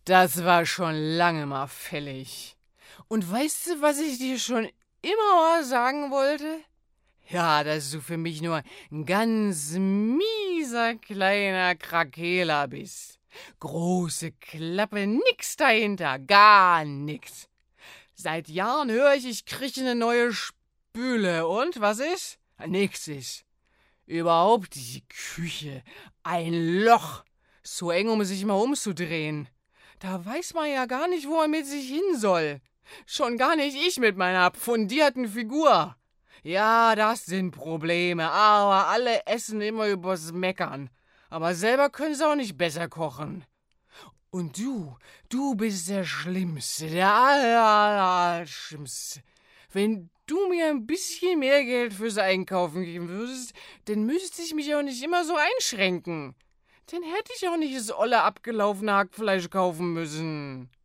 Das war schon lange mal fällig. Und weißt du, was ich dir schon immer mal sagen wollte? Ja, dass du für mich nur ein ganz mieser kleiner Krakeler bist. Große Klappe, nix dahinter, gar nix. Seit Jahren höre ich krieg eine neue Spüle. Und, was ist? Nix ist. Überhaupt die Küche. Ein Loch. So eng, um sich mal umzudrehen. Da weiß man ja gar nicht, wo man mit sich hin soll. Schon gar nicht ich mit meiner fundierten Figur. Ja, das sind Probleme, aber alle essen immer übers Meckern. Aber selber können sie auch nicht besser kochen. Und du bist der Schlimmste, der Allerschlimmste. Wenn du mir ein bisschen mehr Geld fürs Einkaufen geben würdest, dann müsste ich mich auch nicht immer so einschränken. Dann hätte ich auch nicht das olle abgelaufene Hackfleisch kaufen müssen.